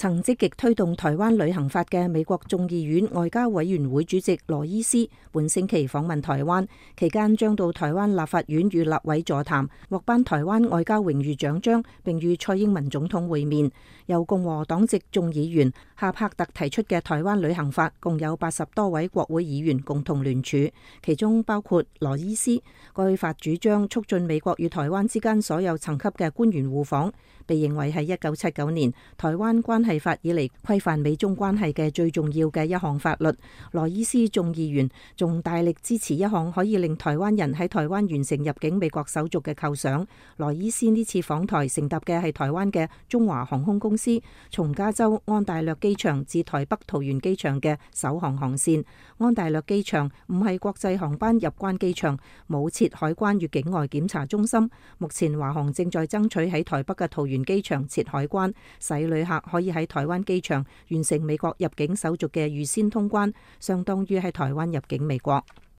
曾積極推動台灣旅行法嘅美國眾議院外交委員會主席羅伊斯本星期訪問台灣，期間將到台灣立法院與立委座談，獲頒台灣外交榮譽獎章，並與蔡英文總統會面。由共和黨籍眾議員夏柏特提出嘅台灣旅行法，共有80多位國會議員共同聯署，其中包括羅伊斯。該法主張促進美國與台灣之間所有層級嘅官員互訪，被認為係1979年台灣關係法以嚟規範美中關係嘅最重要嘅一項法律。羅伊斯眾議員仲大力支持一項可以令台灣人喺台灣完成入境美國手續嘅構想。羅伊斯呢次訪台乘搭嘅係台灣嘅中華航空公司從加州安大略機場至台北桃園機場嘅首航航線。安大略機場唔係國際航班入關機場，冇設海關與境外檢查中心。目前華航正在爭取喺台北嘅桃園機場設海關，使旅客可以喺台灣機場完成美國入境手續嘅預先通關，相當於喺台灣入境美國。